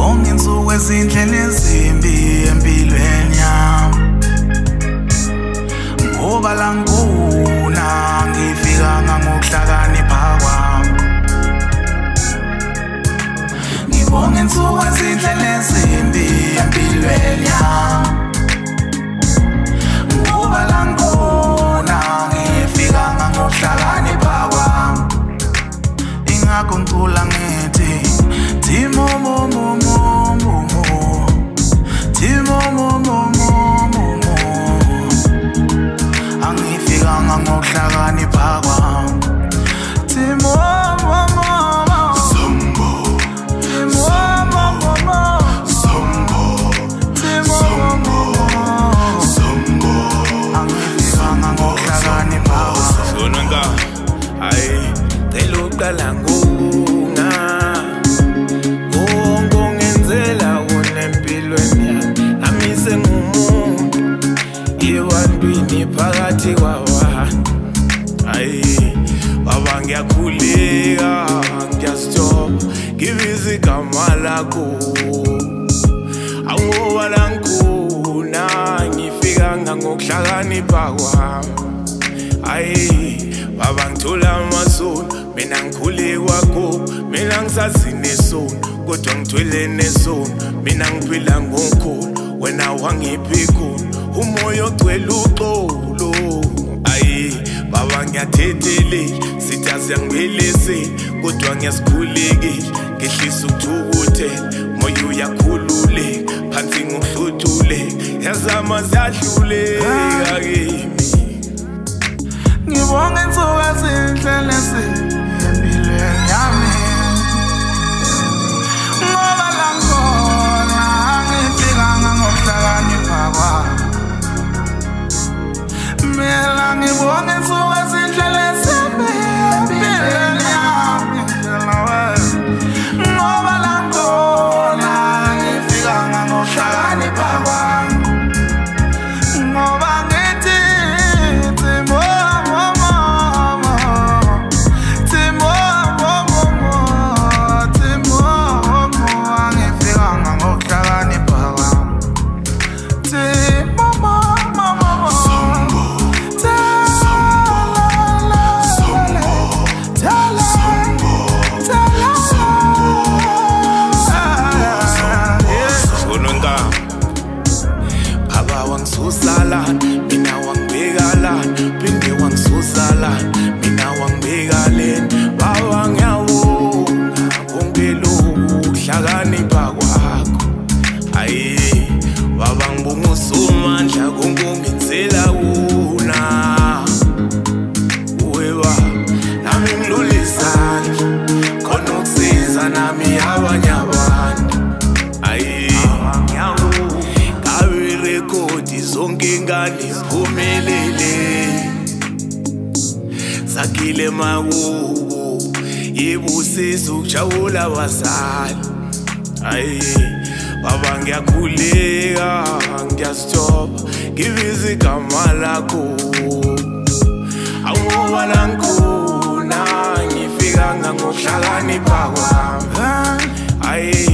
ngibonga insuku ezindlela ezimbi empilweni yami ngoba la ngibona ngifikanga ngokuhlakanipha kwami. Ngibonga insuku ezindlela ezimbi empilweni yami ngoba la ngibona ngifikanga ngokuhlakanipha kwami. Ingakho ngicula ngithi Timo mo mo mo mo mo, Timo mo mo mo mo mo, angifikanga ngokuhlakanipha kwami. Timo mo mo mo, Sombo, Timo mo mo mo, Sombo, Timo mo mo, Sombo, angifikanga ngokuhlakanipha kwami. Sonanga, ay, teluqala nguna. Phakathi kwawa ayi baba ngiyakhuleka ngiyazithoba ngibiza igama lakho angoba la ngikuna ngifikanga ngokuhlakanipha kwami. Ayi baba ngithola amasono mina ngikhule kwakho mina ngisazinesono kodwa ngithwele nesono mina ngiphila ngokholo wena wangiphi khona umoya ogcwele uxolo. Ayi baba ngiyathethelela sithi asiyangibeleseli kodwa ngiyasikhulekela ngehlisa ukuthukuthela moya uyakhululeka phansi ngokuhluthuleka yazama ziyadluleka kimi. Ngibonga insuku ezindlela ezimbi empilweni yami ngoba la ngibona ngifikanga ngokuhlakanipha kwami. Mina ngibonga insuku ezindlela ezimbi empilweni yami ngoba la ngibona ngifikanga ngokuhlakanipha kwami. Ngoba ngithi Timo mo mo mo, Timo mo mo mo, Timo mo, angifikanga ngokuhlakanipha kwami. Timo mo mo mo, Sombo, Sonanga, baba wangisusalan mina wangibekalan phinde wangisusalan mina wangibekalen. Baba ngiyabonga konke lokhu kuhlakanipha kwakho. Ayi baba ngibonga usomandla konke ongenzela wona. Weba nami ngilulizandla khona ukusiza nami abanye abantu. Ayi ngabe rekhodi zonke ingane ziphumelele zakhile makubo yebusisa ukujabula abazali. Ayi baba ngiyakhuleka ngiyazithoba ngibiza igama lakho angoba la ngikuna ngifikanga ngokuhlakanipha kwami. Ayi